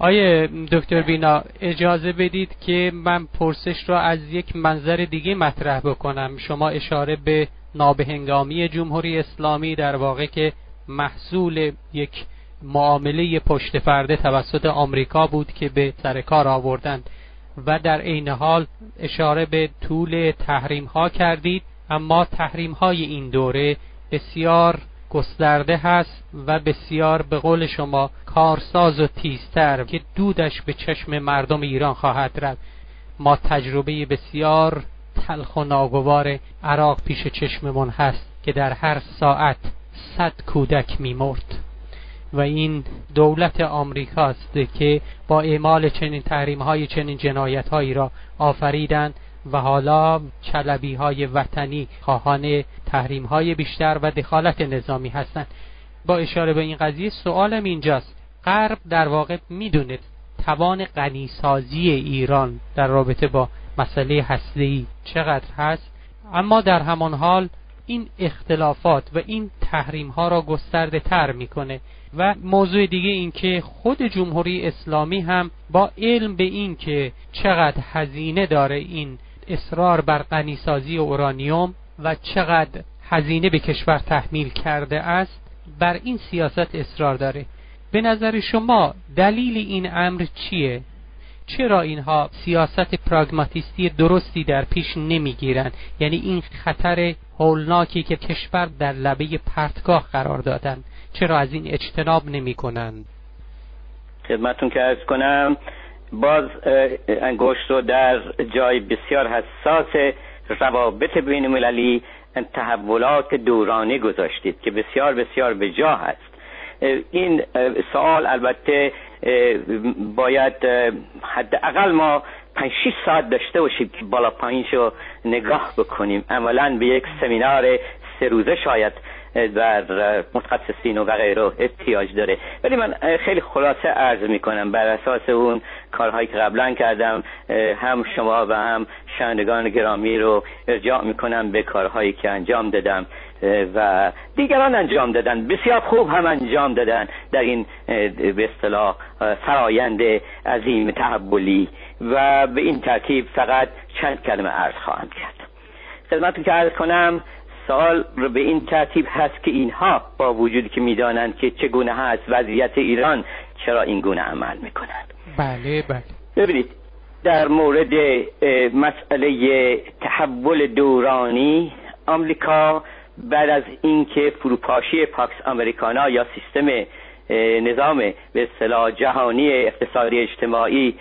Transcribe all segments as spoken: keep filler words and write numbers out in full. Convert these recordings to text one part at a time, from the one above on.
آیه دکتر بینا، اجازه بدید که من پرسش را از یک منظر دیگه مطرح بکنم. شما اشاره به نابهنگامی جمهوری اسلامی در واقع که محصول یک معامله پشت پرده توسط آمریکا بود که به سر کار آوردند و در عین حال اشاره به طول تحریم ها کردید، اما تحریم های این دوره بسیار گسترده هست و بسیار به قول شما کارساز و تیزتر که دودش به چشم مردم ایران خواهد رفت. ما تجربه بسیار تلخ و ناگوار عراق پیش چشممون هست که در هر ساعت صد کودک می‌مرد و این دولت آمریکاست که با اعمال چنین تحریم‌های چنین جنایت‌هایی را آفریدند و حالا چلبی‌های وطنی خواهان تحریم‌های بیشتر و دخالت نظامی هستند. با اشاره به این قضیه سوالم اینجاست، غرب در واقع می‌دونه توان غنیسازی ایران در رابطه با مسئله هسته‌ای چقدر هست، اما در همان حال این اختلافات و این تحریم ها را گسترده تر میکنه. و موضوع دیگه این که خود جمهوری اسلامی هم با علم به این که چقدر هزینه داره این اصرار بر غنیسازی اورانیوم و چقدر هزینه به کشور تحمیل کرده است، بر این سیاست اصرار داره. به نظر شما دلیل این امر چیه؟ چرا اینها سیاست پراگماتیستی درستی در پیش نمیگیرن؟ یعنی این خطر هولناکی که کشور در لبه پرتگاه قرار دادن، چرا از این اجتناب نمی کنن؟ خدمتون که عرض کنم، باز انگشت رو در جای بسیار حساس روابط بین المللی تحولات دورانی گذاشتید که بسیار بسیار به جا هست. این سوال البته باید حداقل ما پنج شش ساعت داشته باشیم که بالا پایینشو نگاه بکنیم. اولا به یک سمینار سه روزه شاید در متخصصین و غیره احتیاج داره، ولی من خیلی خلاصه عرض میکنم بر اساس اون کارهایی که قبلا کردم. هم شما و هم شنوندگان گرامی رو ارجاع میکنم به کارهایی که انجام دادم و دیگران انجام دادن، بسیار خوب هم انجام دادن در این به اصطلاح فرایند عظیم تحولی. و به این ترتیب فقط چند کلمه عرض خواهم کرد. خدمتتون که عرض کنم، سوال رو به این ترتیب هست که اینها با وجودی که میدانند که چگونه هست وضعیت ایران، چرا این گونه عمل میکنند؟ بله بله. ببینید، در مورد مسئله تحول دورانی، آمریکا بعد از اینکه فروپاشی پاکس امریکانا یا سیستم نظام به اصطلاح جهانی اقتصادی اجتماعی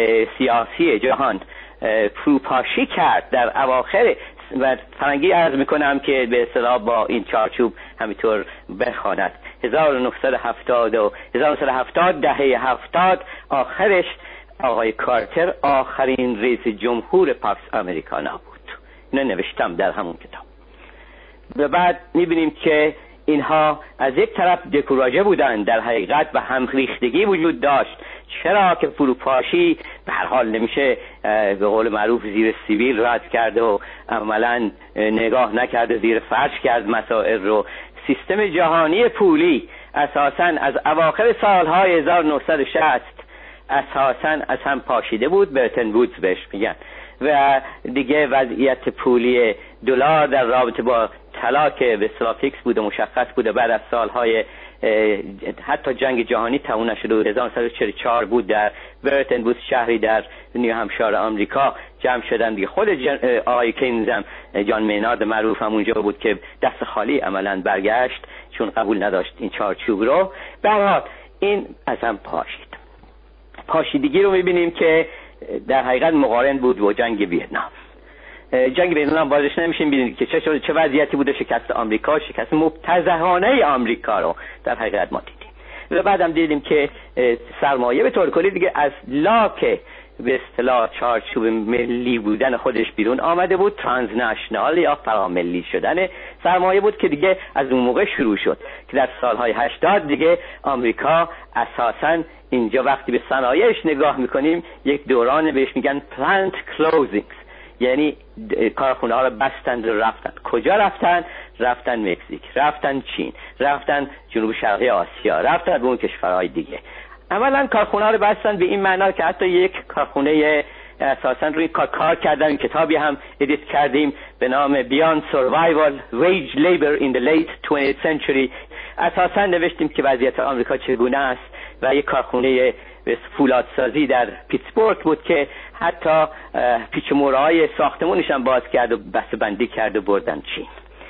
سیاسی جهان فروپاشی کرد در اواخر، و فرنگی عرض میکنم که به اصطلاح با این چارچوب همینطور بخواند، هزار و نهصد و هفتاد و هزار و نهصد و هفتاد دهه هفتاد آخرش آقای کارتر آخرین رئیس جمهور پاکس امریکانا بود. اینو نوشتم در همون کتاب. و بعد میبینیم که اینها از یک طرف دکوراژه بودند در حقیقت و همریختگی وجود داشت. چرا که فروپاشی به هر حال نمیشه به قول معروف زیر سیبیل رد کرده و عملا نگاه نکرده، زیر فرش کرد مسائل رو. سیستم جهانی پولی اساساً از اواخر سالهای هزار و نهصد و شصت اساساً از هم پاشیده بود، برتن وودز بهش میگن، و دیگه وضعیت پولی دلار در رابطه با طلا که به اصطلاح فیکس بود و مشخص بود و بعد از سالهای حتی جنگ جهانی تموم نشده بود، هزار و نهصد و چهل و چهار بود، در برتن وودز شهری در نیو همشایر آمریکا جمع شدن دیگه. خود آقای کینز هم، جان مینارد معروف هم اونجا بود که دست خالی عملاً برگشت چون قبول نداشت این چارچوب رو. به هر حال این از هم پاشید. پاشیدگی رو میبینیم که در حقیقت مقارن بود با جنگ ویتنام. جنگ ویتنام بازش نمیشیم ببینید که چه چه وضعیتی بوده، شکست آمریکا، شکست مبتذلانه آمریکا رو در حقیقت ما دیدیم. و بعدم دیدیم که سرمایه به طور کلی دیگه از لاک به اصطلاح چارچوب ملی بودن خودش بیرون آمده بود، ترانزنشنال یا فراملی شدن سرمایه بود که دیگه از اون موقع شروع شد که در سالهای هشتاد دیگه آمریکا اساساً اینجا وقتی به صنایعش نگاه میکنیم یک دوران بهش میگن پلانت کلوزینگز، یعنی کارخونه ها رو بستند و رفتن. کجا رفتن؟ رفتن مکزیک، رفتن چین، رفتن جنوب شرقی آسیا، رفتن به اون کشورهای دیگه. اولا کارخونه رو بستن به این معنا که حتی یک کارخونه اساساً روی کار کار کردن. کتابی هم ادیت کردیم به نام Beyond Survival Wage Labor in the Late twentieth Century. اساساً نوشتیم که وضعیت آمریکا چگونه است و یک کارخونه فولادسازی در پیتسبورگ بود که حتی پیچ و مورهای ساختمونش هم باز کرد و بسته‌بندی کرد و بردن چین.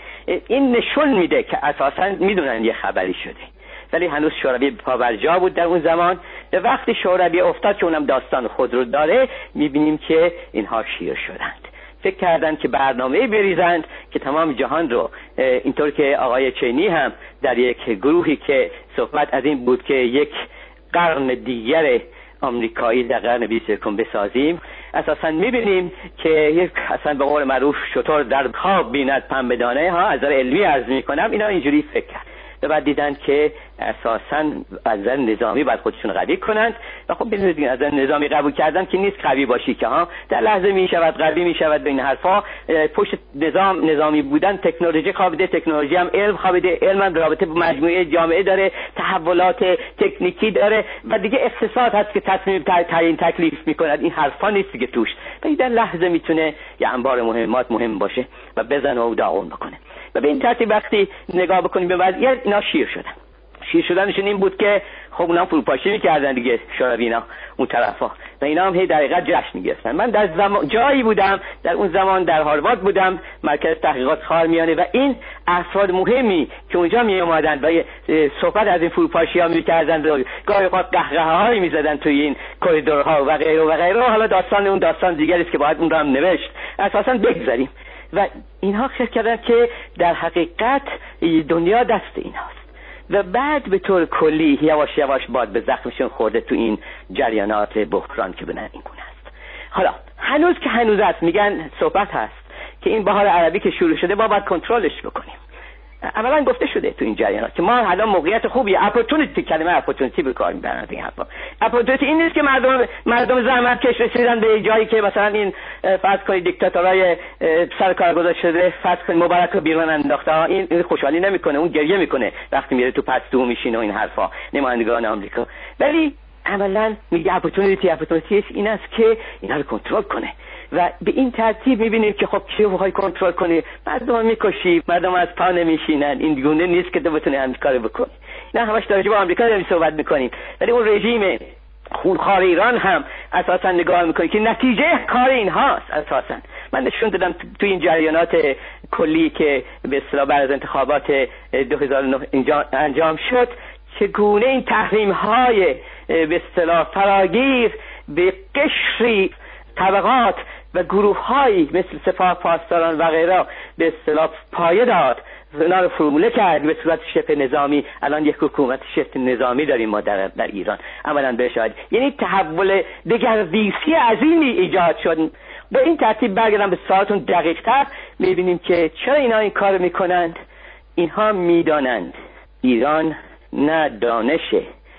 این نشون میده که اساساً میدونن یه خبری شده، ولی هنوز شوروی پابرجا بود در اون زمان. به وقتی شوروی افتاد که اونم داستان خود رو داره، میبینیم که اینها شیر شدند. فکر کردند که برنامه بریزند که تمام جهان رو، اینطور که آقای چینی هم در یک گروهی که صحبت از این بود که یک قرن دیگر آمریکایی در قرن بیست و یکم بسازیم، اساسا میبینیم که یک اصلا به قول معروف شطور در خواب بیند پنبه دانه ها. از نظر علمی عرض میکنم اینا اینجوری فکر کرد و بعد دیدن که اساساً از نظر نظامی باید خودشون قوی کنند و خب ببینید از نظر نظامی قبول کردن که نیست قوی باشی که ها در لحظه میشود قوی میشود. به این حرفا پشت نظام نظامی بودن تکنولوژی خوابیده، تکنولوژی هم علم خوابیده، علم هم رابطه با مجموعه جامعه داره، تحولات تکنیکی داره و دیگه اقتصاد هست که تصمیم تعیین تکلیف میکند. این حرفا نیست که توش و در لحظه میتونه یه انبار مهمات مهم باشه و بزنه و داغون بکنه. و به این ترتیب وقتی نگاه بکنیم به وضعیت، اینا شیر شدن. شیر شدنشون این بود که خب اونا فروپاشی می‌کردن دیگه شوروی اینا اون طرفا و اینا هم هی در حقیقت جشن می‌گرفتن. من در زمان جایی بودم در اون زمان در هاروارد بودم، مرکز تحقیقات خاورمیانه، و این افراد مهمی که اونجا می اومدن و صحبت از این فروپاشی‌ها می‌کردن و گاهی اوقات قهقهه‌هایی می‌زدن توی این کریدورها و غیره و غیره. حالا داستان اون داستان دیگری است که باید اون رو هم نوشت. اساساً بگذاریم. و اینها فکر کردن که در حقیقت دنیا دست ایناست و بعد به طور کلی یواش یواش باد به زخمشون خورده تو این جریانات بحران که بنن این گونه است. حالا هنوز که هنوز است، میگن صحبت هست که این بهار عربی که شروع شده ما باید کنترلش بکنیم. اولا گفته شده تو این جریانات که ما الان موقعیت خوبی، اپورتونیتی، کلمه اپورتونیتی به کار میبرن این حرفا. اپورتونیتی این نیست که مردم مردم زحمت کش رسیدن به جایی که مثلا این فرض کنید دیکتاتورای سر کار گذاشته شده، فرض کنید مبارک رو بیرون انداخته، این خوشحالی نمیکنه، اون گریه میکنه وقتی میره تو پستو میشینه و این حرفا، نمایندگان آمریکا. ولی اولا میگه اپورتونیتی اپورتونیتی این است که اینا رو کنترل کنه و به این ترتیب میبینیم که خب چه بخوای کنترل کنی، مردم میکشی، مردم از پا نمیشینن. این گونه نیست که تو بتونی همین کارو بکنی. نه همش در با آمریکا داریم صحبت میکنیم، ولی اون رژیم خونخوار ایران هم اساسا نگاه میکنی که نتیجه کار اینهاست. اساسا من نشون دادم تو این جریانات کلی که به اصطلاح بعد از انتخابات دو هزار و نه انجام شد چگونه این تحریم های به اصطلاح فراگیر به قشری طبقات و گروه‌هایی مثل سپاه پاسداران و غیره به اصطلاح پایه داد، اونا رو فرموله کرد به صورت شبه نظامی. الان یک حکومت شبه نظامی داریم ما در, در ایران عملاً بشاید، یعنی تحول دگردیسی عظیمی ایجاد شد. به این ترتیب برگردم به سوالتون دقیق‌تر، می‌بینیم که چرا اینا این کار می‌کنند. اینها می‌دانند ایران نه دانش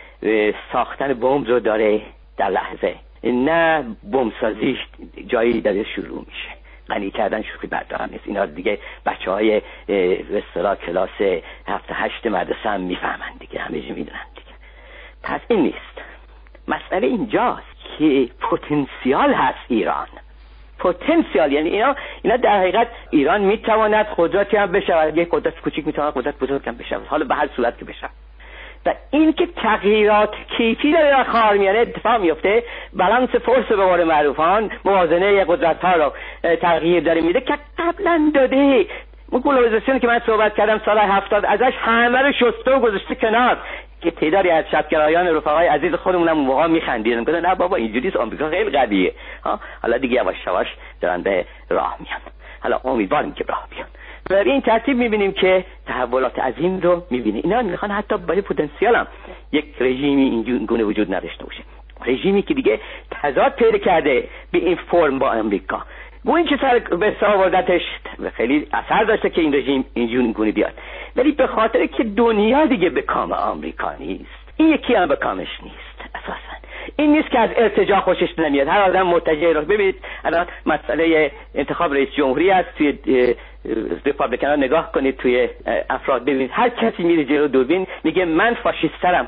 ساختن بمب رو داره در لحظه، نه بمبسازیش جایی داره شروع میشه، غنی کردن شوخی بردارم نیست. اینا دیگه بچه های به اصطلاح کلاس هفت هشت مدرسه هم میفهمن دیگه، همه جا میدونن دیگه. پس این نیست. مسئله اینجاست که پتانسیال هست ایران، پتانسیال، یعنی اینا اینا در حقیقت ایران میتواند قدرتی هم بشه، یک قدرت کوچیک میتواند قدرت بزرگ هم بشه، حالا به هر صورت که بشه. و این که تغییرات کیفی در خاورمیانه اتفاق میفته، بالانس فورس به قول معروفان، موازنه قدرت ها رو تغییر داره میده که قبلا داده. اون گلوبالیزاسیون که من صحبت کردم سال هفتاد ازش همه رو شسته و گذاشته کنار که تعدادی از چپگرایان رفقای عزیز خودمون هم اون موقع میخندیدن، گفتن نه بابا اینجوریه، آمریکا خیلی قویه. ها حالا دیگه یواش یواش دارن به راه میان، حالا امیدواریم که راه بیان. و این ترتیب میبینیم که تحولات عظیم رو میبینیم. اینا میخوان حتی برای پتانسیال هم یک رژیمی این گونه وجود نداشته باشه، رژیمی که دیگه تضاد پیدا کرده به این فرم با امریکا. و این چه سر به سر آوردتش خیلی اثر داشته که این رژیم اینجور گونه بیاد، ولی به خاطر که دنیا دیگه به کام آمریکا نیست، این یکی هم به کامش نیست. اساسا این نیست که از ارتجاع خوشش نمیاد، هر آدم متجه رو ببینید. الان مسئله انتخاب رئیس جمهوری است، توی ریپابلیکن ها نگاه کنید، توی افراد ببینید، هر کسی میره جلو دوربین میگه من فاشیسترم،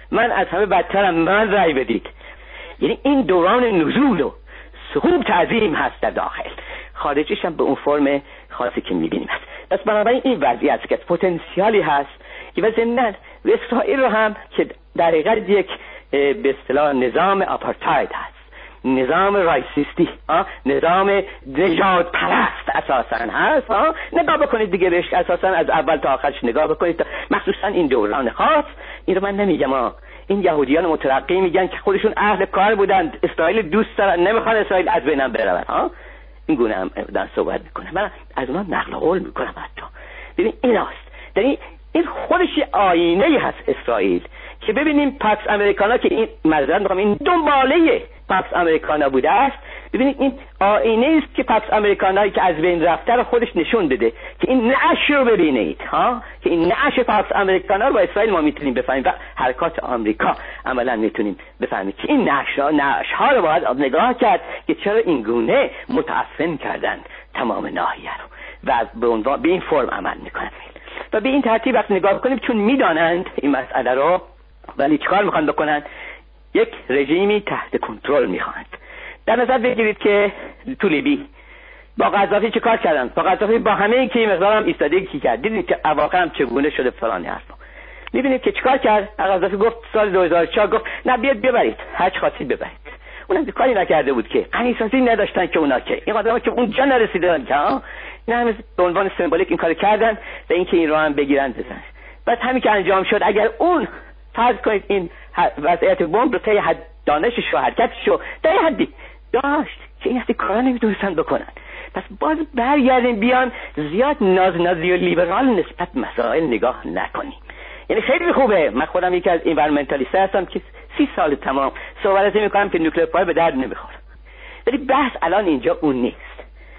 من از همه بدترم، من رأی بدید. یعنی این دوران نزول و سقوط تعظیم هست در داخل، خارجش هم به اون فرم خاصی که میبینیم هست. پس بنابراین این وضعیت است که پتانسیالی هست که و ضمناً اسرائیل رو هم که در حقیقت یک به اصطلاح نظام آپارتاید هست، نظام رایسیستی، نظام نژاد پرست اساساً هست. نگاه بکنید دیگه بهش، اساساً از اول تا آخرش نگاه بکنید، مخصوصاً این دوران خاص. این رو من نمیگم، این یهودیان مترقی میگن که خودشون اهل کار بودند، اسرائیل دوست دارن، نمیخوان اسرائیل از بینم بره. ها این گونه هم دارن صحبت میکنه، من از اونها نقل قول میکنم. حتی ببین ایناست، یعنی این خودش آینه هست اسرائیل، که ببینیم پاکس امریکانا که این معذرت میخوام این دنباله پاکس امریکانا بوده است. ببینید این آینه است که پاکس امریکانایی که از بین رفته رو خودش نشون داده، که این نعش رو ببینید، ها که این نعش پاکس امریکانا رو با اسرائیل ما میتونیم بفهمیم و حرکات آمریکا عملا میتونیم بفهمیم که این نعش ها نعش ها رو باید نگاه کرد که چرا این گونه متعفن کردن تمام ناحیه رو و به عنوان به این فرم عمل میکنن. و به این ترتیب وقتی نگاه کنیم چون میدانند این مسئله رو، ولی چیکار میخوان بکنن؟ یک رژیمی تحت کنترل میخواند. در نظر بگیرید که تو لیبی با قذافی چه کار کردن؟ با قذافی با همه این که مقدار هم ایستادگی کرد، دیدید که اواخر هم چگونه شده فلان حرفا. میبینید که چیکار کرد؟ قذافی گفت سال دو هزار و چهار گفت نه بیاد ببرید، هر چی خواستید ببرید. اونم کاری نکرده بود که غنیسازی نداشتن که اونا که این آدم‌ها که اونجا نرسیدن که ها نه همه به عنوان سمبولیک این کارو کردن و اینکه این رو هم بگیرن بزنن. بعد همین که انجام شد، اگر اون فرض کنید این وضعیت بمب رو طی حد دانشش و حرکتش رو طی حدی داشت که این هستی کارا نمیتونستن بکنن. پس باز برگردیم بیان زیاد ناز نازی و لیبرال نسبت مسائل نگاه نکنیم. یعنی خیلی خوبه، من خودم یکی از انوایرمنتالیست هستم که سی سال تمام صحبت میکنم که نوکلیر پاور به درد نمیخوره، ولی بحث الان اینجا اون نیست.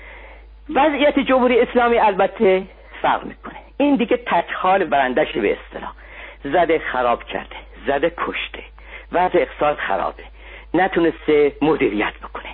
وضعیت جمهوری اسلامی البته فرق میکنه، این دیگه تکحال برندش به اصطلاح زده خراب کرده، زده کشته، وضع اقتصاد خرابه، نتونسته مدیریت بکنه،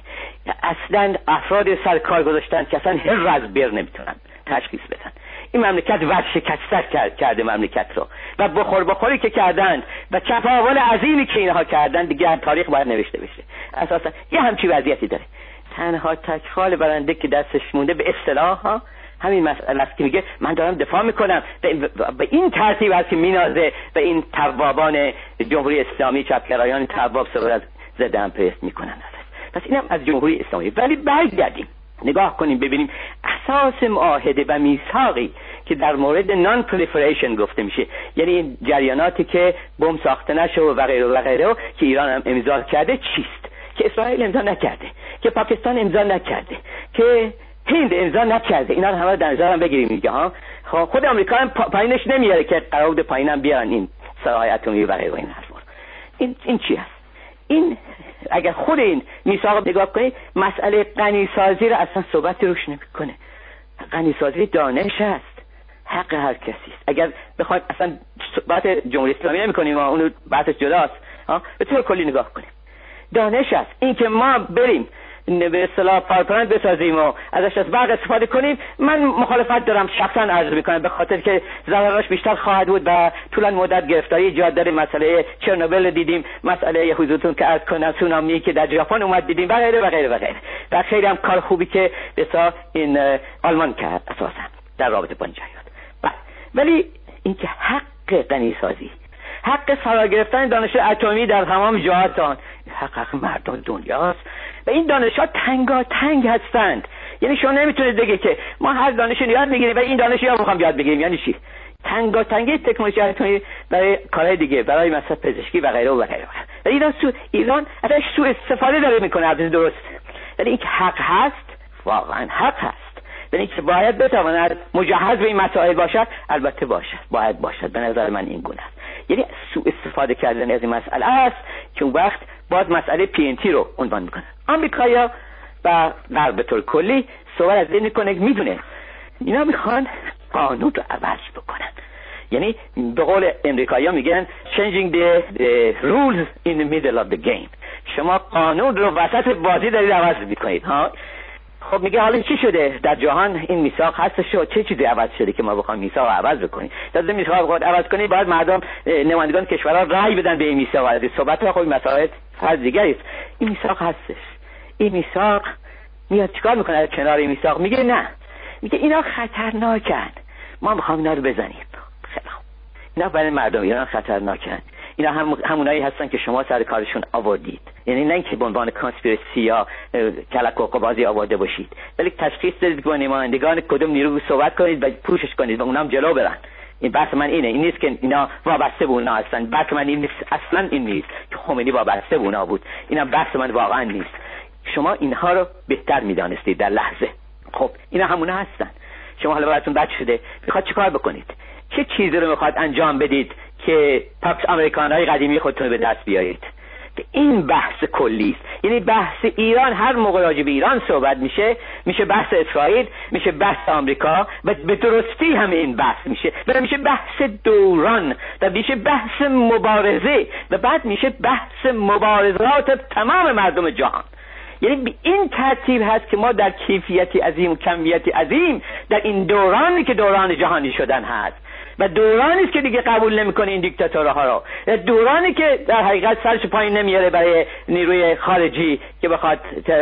اصلا افراد سر کار گذاشتن که اصلا هر از بر نمیتونن تشخیص بدن. این مملکت ورشکسته کرد کرده مملکت رو و بخور بخوری که کردند و چپاول عظیمی که اینها کردند دیگه تاریخ باید نوشته بشه. اساسا یه همچی وضعیتی داره. تنها تکخال برنده که دستش مونده به اصطلاح ها همین مسئله است که میگه من دارم دفاع میکنم، به این ترتیب است که مینازه و این توابان جمهوری اسلامی چپگرایان تواب سر از ضد امپریالیسم میکنن. پس اینم از جمهوری اسلامی. ولی برگردیم نگاه کنیم ببینیم اساس معاهده و میثاقی که در مورد نان پرولیفریشن گفته میشه، یعنی جریاناتی که بمب ساخته نشه و غیره و غیره که ایران هم امضا کرده چیست، که اسرائیل امضا نکرده، که پاکستان امضا نکرده، که هند امضا نکرده. اینا رو همه در نظر بگیریم دیگه ها. خود آمریکا هم پایینش نمیاره که قرارداد پایینم بیارن این سلاح اتمی و غیره و این حرفا. این این چی است؟ این اگر خود این میثاق نگاه کنید مسئله غنیسازی رو اصلا صحبتی روش نمیکنه. غنیسازی دانش است، حق هر کسی است. اگر بخواید اصلا بحث جمهوری اسلامی نمی‌کنیم، اون بحثش جداست، ها به طور کلی نگاه کنیم. دانش است، این که ما بریم به اصطلاح پاورپوینت بسازیم و ازش از برق استفاده کنیم، من مخالفت دارم، شخصا عرض میکنم، به خاطر که ضررش بیشتر خواهد بود و طول مدت گرفتاری ایجاد داره. مسئله چرنوبیل دیدیم، مسئله حضورتون که عرض کنم سونامی که در ژاپن اومد دیدیم و غیره و غیره و غیره. و خیلی هم کار خوبی که بسا این آلمان کرد اساسا در رابطه با این جریان. ولی اینکه حق غنیسازی، حق فرا گرفتن دانش اتمی در تمام جهاتان حق, حق مردم دنیاست و این دانش‌ها تنگا تنگ هستند. یعنی شما نمیتونید بگید که ما هر دانشی یاد بگیریم و این دانشی رو می‌خوام یاد بگیریم. یعنی چی؟ تنگا تنگی تکنولوژی اتمی برای کارهای دیگه، برای مثلا پزشکی و غیره و غیره. و ایران سو ایران ازش سوء استفاده داره میکنه. از درست، ولی این حق هست، واقعا حق هست. ولی اینکه باید بتواند مجهز به این مسائل باشد، البته باشد، باید باشد. به نظر من این گونه است. یعنی سوء استفاده کردن از این مسئله است که اون وقت باز مسئله پی ان تی رو عنوان میکنه. آمریکایا و غرب به طور کلی صحبت از این میکنه، میدونه اینا میخوان قانون رو عوض بکنن. یعنی به قول امریکایی‌ها میگن changing the, the rules in the middle of the game. شما قانون رو وسط بازی دارید عوض میکنید ها. خب میگه حالا چی شده در جهان؟ این میثاق هستش و چه چیزی عوض شده که ما بخوایم میثاق عوض بکنیم؟ لازم میثاق بخواد عوض کنیم باید مردم نمایندگان کشورها رأی بدن به این میثاق. از صحبت ها خب مسائل فرض دیگری است. این میثاق هستش. این میثاق میاد چیکار میکنه در کنار این میثاق؟ میگه نه، میگه اینا خطرناکن، ما میخوام اینا رو بزنیم. خیلی خوب، اینا برای مردم ایران خطرناکن. اینا هم همونایی هستن که شما سر کارشون آوردید، یعنی نه اینکه به عنوان کانسپیرسی یا کلک و قبازی آورده باشید، ولی تشخیص بدید که با نمایندگان کدوم نیرو صحبت کنید و پوشش کنید و اونام جلو برن. این بحث من اینه، این نیست که اینا وابسته به اونا هستن. بحث من این نیست، اصلا این نیست که خمینی وابسته به اونا بود. اینا بحث من واقعا نیست. شما اینها رو بهتر میدانستید در لحظه. خب اینا همونا هستن. شما حالا براتون بد شده، میخواد چیکار بکنید؟ چه چیزی رو میخواد انجام بدید که پاکس امریکانهای قدیمی خودتون به دست بیارید؟ این بحث کلی است. یعنی بحث ایران هر موقع راجع به ایران صحبت میشه، میشه بحث اسرائیل، میشه بحث آمریکا و به درستی هم این بحث میشه و میشه بحث دوران و میشه بحث مبارزه و بعد میشه بحث مبارزات تمام مردم جهان. یعنی این ترتیب هست که ما در کیفیتی عظیم و کمیتی عظیم در این دورانی که دوران جهانی شدن هست و دورانی است که دیگه قبول نمیکنه این دیکتاتورها رو، دورانی که در حقیقت سرش پایین نمیاره برای نیروی خارجی که بخواد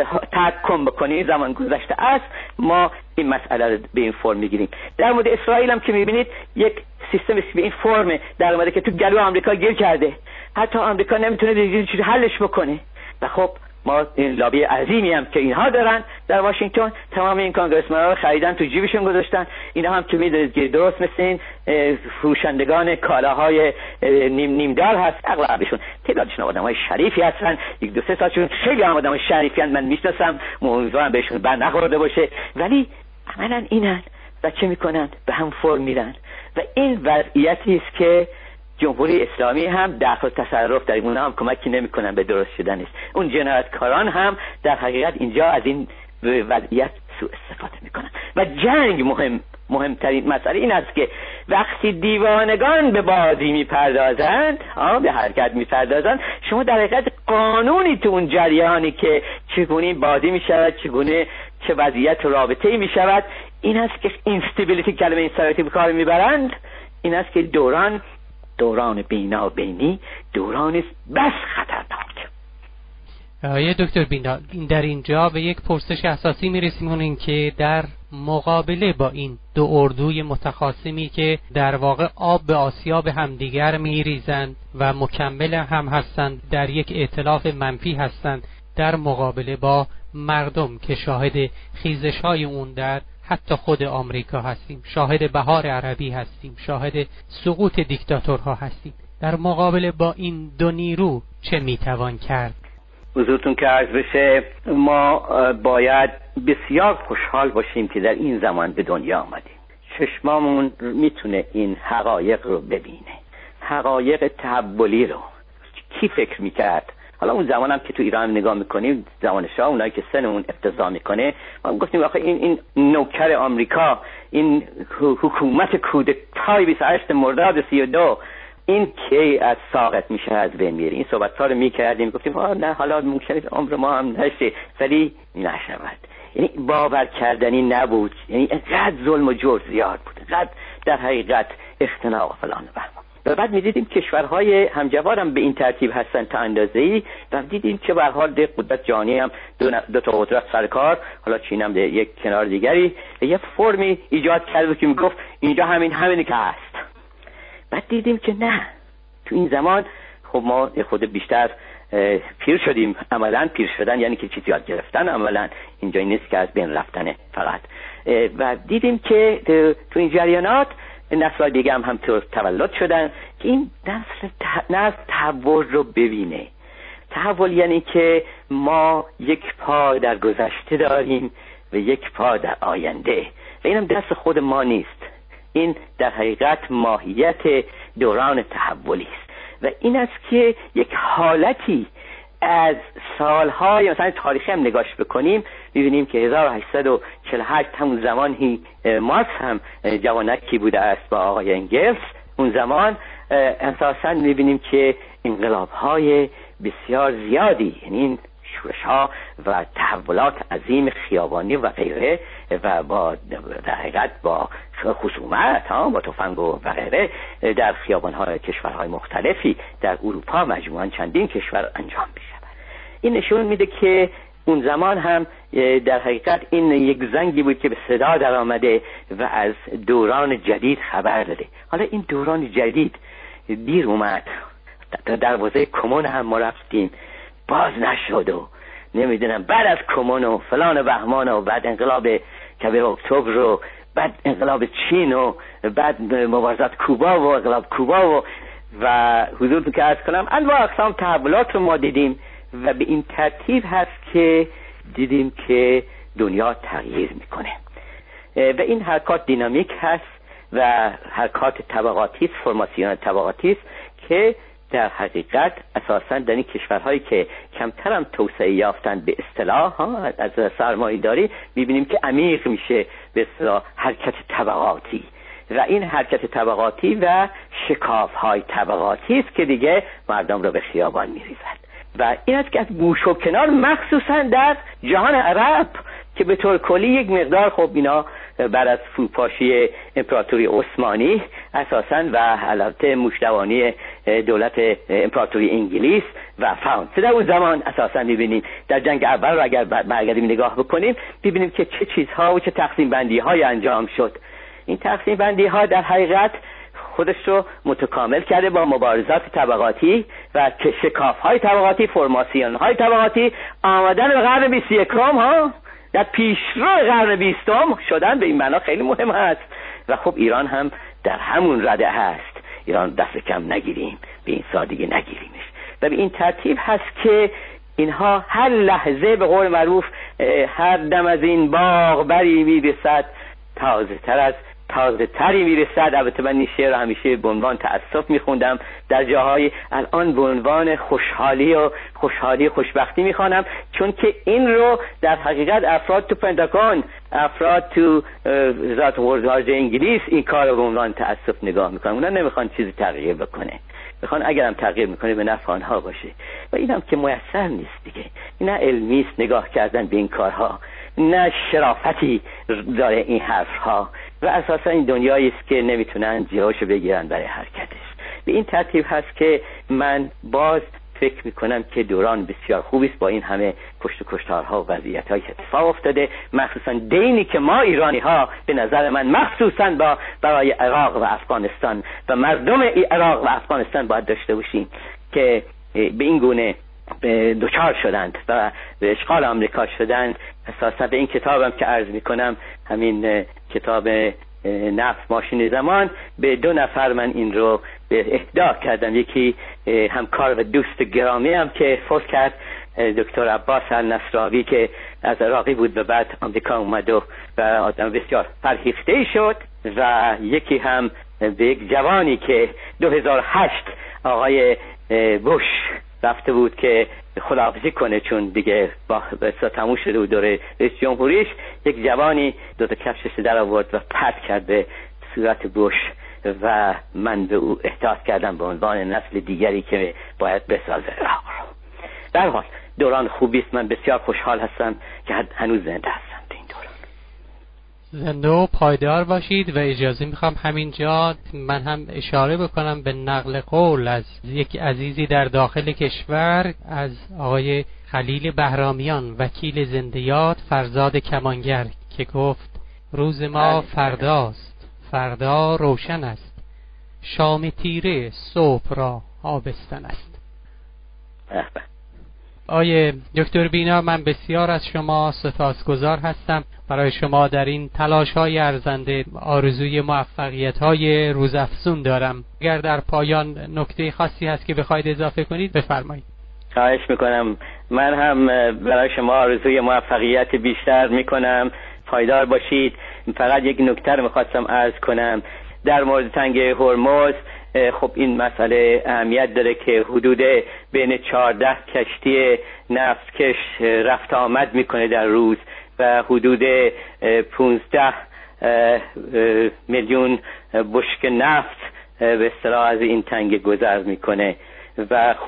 تحکم بکنه. این زمان گذشته است. ما این مسئله رو به این فرم میگیریم. در مورد اسرائیل هم که میبینید یک سیستم به این فرم در اومده که تو گلو آمریکا گیر کرده، حتی آمریکا نمیتونه دیگه چیزی حلش بکنه. و خب ما این لابی عظیمی هم که اینها دارن در واشنگتن، تمام این کانگرسمن‌ها رو خریدن تو جیبشون گذاشتن. اینا هم که میدونید که درست مثل این فروشندگان کالاهای نیم نیمدار هست، اغلبشون تعدادشون آدمای شریفی هستن. یک دو سه تاشون خیلی هم آدمای شریفی هستن، من میشناسم، امیدوارم بهشون بر نخورده باشه، ولی عملاً اینن و چه میکنن؟ به هم فرم میرن. و این وضعیتی است که جمهوری اسلامی هم دخل و تصرف در اون هم کمکی نمیکنن به درست شدنش. اون جنایتکاران هم در حقیقت اینجا از این وضعیت سوء استفاده میکنن. و جنگ مهم مهمترین مسئله این است که وقتی دیوانگان به بازی میپردازند، به حرکت میپردازند، شما در حقیقت قانونی تو اون جریانی که چگونه بازی میشود، چگونه چه وضعیت رابطه‌ای میشود، این است که اینستابیلیتی، کلمه اینستابیلیتی به کار میبرند. این است که دوران دوران بینا و بینی دوران است بس خطرناک. آقای دکتر بینا، در اینجا به یک پرسش اساسی میرسیم، اون این که در مقابله با این دو اردوی متخاصمی که در واقع آب به آسیا به همدیگر میریزند و مکمل هم هستند، در یک ائتلاف منفی هستند، در مقابله با مردم که شاهد خیزش‌های اون در حتی خود آمریکا هستیم، شاهد بهار عربی هستیم، شاهد سقوط دیکتاتورها هستیم، در مقابله با این دو نیرو چه میتوان کرد؟ حضورتون که عرض بشه، ما باید بسیار خوشحال باشیم که در این زمان به دنیا آمدیم. چشمامون میتونه این حقایق رو ببینه، حقایق تحولی رو. کی فکر میکرد؟ حالا اون زمانم که تو ایران نگاه میکنیم، زمان شاه، اونایی که سن اون افتضاح میکنه، ما گفتیم آخه این این نوکر آمریکا، این حکومت کودتای بیست و هشت مرداد سی و دو، این که از ساقط میشه، از بین میره. این صحبت‌ها رو میکردیم، گفتیم آه نه، حالا ممکنه عمر ما هم نشه، ولی نشود. یعنی باور کردنی نبود. یعنی اینقدر ظلم و جور زیاد بود، اینقدر در حقیقت اختناق و فلان و بهمان. و بعد می‌دیدیم کشورهای همجوار هم به این ترتیب هستن تا اندازه‌ای، و دیدیم که به هر حال ده قدرت جهانی هم دو, دو تا قدرت سرکار، حالا چین هم یک کنار دیگری، یه فرمی ایجاد کرد که میگفت اینجا همین همینی که هست. بعد دیدیم که نه، تو این زمان خب ما خود بیشتر پیر شدیم. عملاً پیر شدن یعنی که چیزی یاد گرفتن، عملاً اینجا نیست که از بین رفتنه فقط. و دیدیم که تو این جریانات نسل دیگه هم همطور تولد شدن که این نسل نسل تحول رو ببینه. تحول یعنی که ما یک پا در گذشته داریم و یک پا در آینده، و اینم دست خود ما نیست. این در حقیقت ماهیت دوران تحولی است، و این است که یک حالتی از سالهای مثلا تاریخی هم نگاش بکنیم، می‌بینیم که هزار و هشتصد و چهل و هشت همون زمانی مارکس هم جوانکی بوده است با آقای انگلس. اون زمان اساساً می‌بینیم که انقلاب‌های بسیار زیادی، یعنی شورش ها و تحولات عظیم خیابانی و غیره و با در حقیقت با خصومت ها با تفنگ و غیره در خیابان های کشورهای مختلفی در اروپا مجموعاً چندین کشور انجام می‌شود. این نشون میده که اون زمان هم در حقیقت این یک زنگی بود که به صدا در آمده و از دوران جدید خبر داده. حالا این دوران جدید دیر اومد، تا دروازه کمون هم ما رفتیم باز نشد و نمیدونم بعد از کمون و فلان و بهمان و بعد انقلاب کبیر اکتبر و بعد انقلاب چین و بعد مبارزات کوبا و انقلاب کوبا و و حضور که عرض کنم انواع اقسام تحولات رو ما دیدیم و به این ترتیب هست که دیدیم که دنیا تغییر میکنه و این حرکات دینامیک هست و حرکات طبقاتی است، فرماسیون طبقاتی است که در حقیقت اساساً در این کشورهایی که کمتر هم توسعه یافتن به اصطلاح ها از سرمایه‌داری می‌بینیم که عمیق میشه به اصطلاح حرکت طبقاتی و این حرکت طبقاتی و شکاف‌های طبقاتی است که دیگه مردم رو به خیابان می‌ریزد و این است که از گوش و کنار مخصوصاً در جهان عرب که به طور کلی یک مقدار خب اینا بعد از فروپاشی امپراتوری عثمانی اساساً و البته مشتوانی دولت امپراتوری انگلیس و فرانسه در اون زمان اساساً می‌بینیم در جنگ اول رو اگر برگردیم نگاه بکنیم می‌بینیم که چه چیزها و چه تقسیم بندی های انجام شد. این تقسیم بندی ها در حقیقت خودش رو متکامل کرده با مبارزات طبقاتی و شکاف های طبقاتی، فرماسیون های طبقاتی آمدن به قرن بیست و یکم ها در پیشرو قرن بیستم شدن به این معنا خیلی مهم هست و خب ایران هم در همون رده هست. ایران دست کم نگیریم، به این سادگی نگیریمش و به این ترتیب هست که اینها هر لحظه به قول معروف هر دم از این باغ بری میرسد تازه تر از تازه تری میرسد. البته من این شعر همیشه به عنوان تأسف میخوندم، در جاهای الان به عنوان خوشحالی و خوشحالی خوشبختی میخوانم، چون که این رو در حقیقت افراد تو پنتاگون، افراد تو وزارت خارجه انگلیس این کار رو به عنوان تأسف نگاه میکنن. اونا نمیخوان چیزی تغییر بکنه، میخوان اگرم تغییر میکنه به نفع آنها باشه و اینم که میسر نیست دیگه. نه علمی است نگاه کردن به این کارها، نه شرافتی داره این حرفها و اساسا این دنیایی است که نمیتونن جلوشو بگیرن برای حرکتش. به این ترتیب هست که من باز فکر میکنم که دوران بسیار خوبی است با این همه کشت و کشتارها و وضعیت‌هایی که اتفاق افتاده، مخصوصا دینی که ما ایرانی ها به نظر من مخصوصا با برای عراق و افغانستان و مردم عراق و افغانستان باید داشته باشیم که به این گونه دوچار شدند و به اشغال آمریکا شدند. اساسا به این کتابم که عرض میکنم، همین کتاب نفت ماشین زمان، به دو نفر من این رو به اهدا کردم. یکی همکار و دوست گرامی هم که فوت کرد، دکتر عباس النصراوی که از عراقی بود و بعد آمریکا اومد و آدم بسیار فرهیخته شد، و یکی هم به یک جوانی که دو هزار و هشت آقای بوش رفته بود که خداحافظی کنه چون دیگه با تموم شده بود دوره رئیس جمهوریش، یک جوانی دو تا کفشش در آورد و پرت کرد به صورت بوش و من به او احساس کردم به عنوان نسل دیگری که باید بسازه عراق رو. در حال دوران خوبی است، من بسیار خوشحال هستم که هنوز زنده هستم. زنده و پایدار باشید و اجازه میخوام همینجا من هم اشاره بکنم به نقل قول از یک عزیزی در داخل کشور، از آقای خلیل بهرامیان وکیل زندیات فرزاد کمانگر، که گفت روز ما فرداست، فردا روشن است، شام تیره صبح را آبستن است. آیه دکتر بینا، من بسیار از شما سپاسگزار هستم. برای شما در این تلاش های ارزنده آرزوی موفقیت های روزافزون دارم. اگر در پایان نکته خاصی هست که بخواید اضافه کنید بفرمایید. خواهش میکنم. من هم برای شما آرزوی موفقیت بیشتر میکنم، پایدار باشید. فقط یک نکته رو میخواستم عرض کنم در مورد تنگه هرمز. خب این مسئله اهمیت داره که حدود بین چهارده کشتی نفتکش رفت آمد میکنه در روز و حدود پونزده میلیون بشکه نفت به اصطلاح از این تنگه گذر میکنه و خب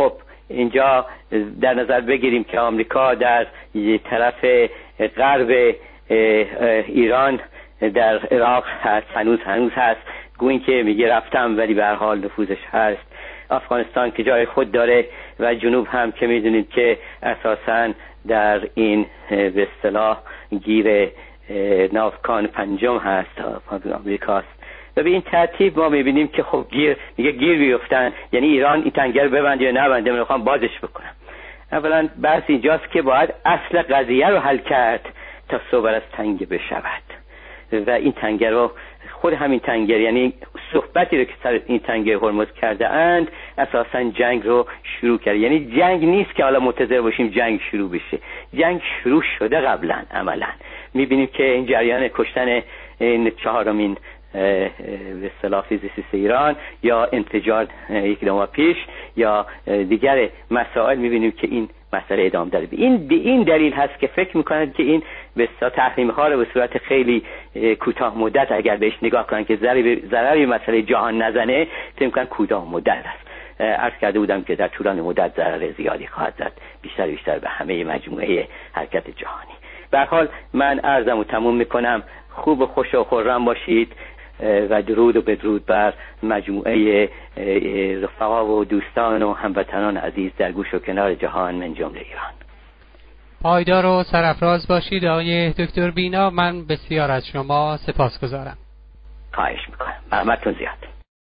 اینجا در نظر بگیریم که آمریکا در طرف غرب ایران در عراق هست، هنوز هنوز هست، گویی که میگه رفتم ولی به هر حال نفوذش هست. افغانستان که جای خود داره و جنوب هم که میدونید که اساساً در این به اصطلاح گیر ناوکان پنجم هست آمریکاست و به این ترتیب ما میبینیم که خب گیر میگه گیر بیفتن، یعنی ایران این تنگر ببنده یا نبنده، من میخوام بازش بکنم. اولا بحث اینجاست که باید اصل قضیه رو حل کرد تا صحبت از تنگه بشود و این تنگه رو خود همین تنگه، یعنی صحبتی رو که سر این تنگه هرمز کرده اند اساسا جنگ رو شروع کرد. یعنی جنگ نیست که حالا منتظر باشیم جنگ شروع بشه، جنگ شروع شده قبلا. عملا میبینیم که این جریان کشتن این چهارمین به اصطلاح فیزیسیست ایران یا انفجار یک دو ماه پیش یا دیگر مسائل، میبینیم که این مسئله ادامه داره. این به این دلیل هست که فکر میکنند که این به اصطلاح تحریم ها رو به صورت خیلی کوتاه مدت اگر بهش نگاه کنن که ضرری ضرری مسئله جهان نزنه، فکر میکنن کوتاه مدت است. عرض کرده بودم که در طولانی مدت ضرر زیادی خواهد زد، بیشتر بیشتر به همه مجموعه حرکت جهانی. به هر حال من عرضمو تموم میکنم. خوب و خوش و خرم باشید و درود و بدرود بر مجموعه رفقا و دوستان و هموطنان عزیز در گوش و کنار جهان من جمله ایران. پایدار و سرافراز باشید آقای دکتر بینا. من بسیار از شما سپاسگزارم. خواهش میکنم. رحمتتون زیاد.